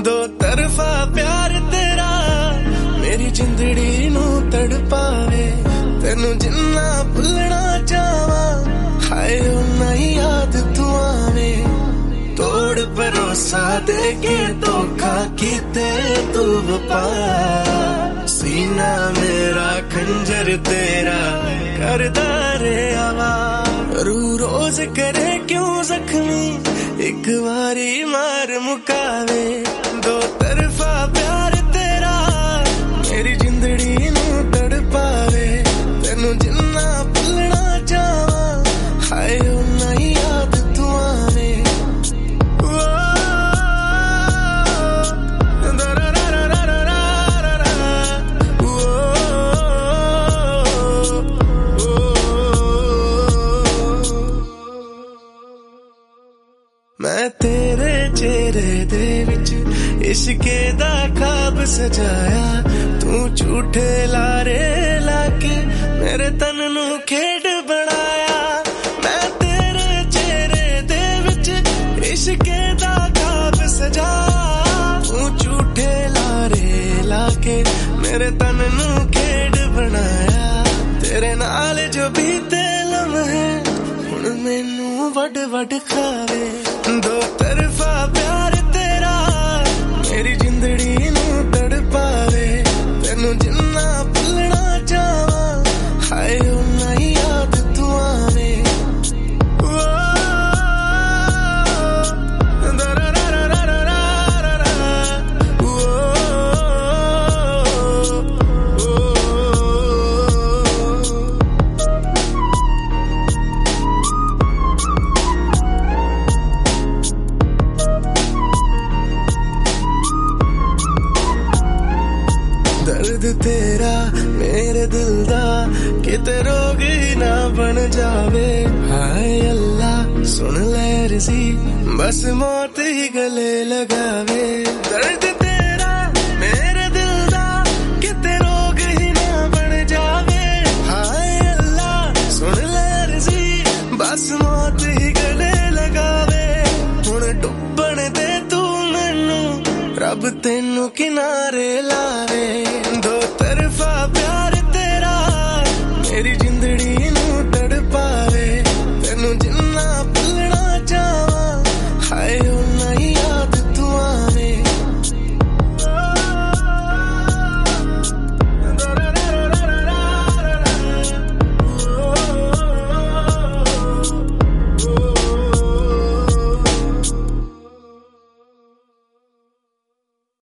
दो तरफा प्यार तेरा मेरी जिंदड़ी नू तड़पावे तेनू जिन्ना भुलना चाहवा हाय उन्ना ही याद तू आवे तोड़ भरोसा दे के धोखा कीते तू वफा सीना मेरा खंजर तेरा करदा रे आवाज रू रोज करे क्यों जख्मी एक बारी मार मुकावे दो तरफा प्यार तेरा मेरी जिंदड़ी नू तड़पावे तेनू जिन्ना भुलना चाहवा हाय उन्ना ही याद तू आवे मैं तेरे चेहरे दे विच इश्के दा ख्वाब सजाया तू झूठे लारे लाके मेरे तन नू खेड बनाया मैं तेरे चेहरे दे विच इश्के दा ख्वाब सजाया तू झूठे लारे लाके मेरे तन नू खेड बनाया तेरे नाल जो बीते लम्हे हुण मैनू वड वड खावे दो तरफा प्यार तेरा मेरी जिंदड़ी नू तड़पावे तेनू जिन्ना भुलना चाहवा हाय उन्ना ही याद तू आवे दर्द तेरा मेरे दिल दा किते रोग ही ना बन जावे हाय अल्लाह सुन ले रज़ी बस मौत ही गले लगावे दर्द तेरा मेरे दिल दा किते रोग ही ना बन जावे हाय अल्लाह सुन ले रज़ी बस मौत ही गले लगावे हुण डुब्बण दे तू मैनू रब तेनू किनारे ला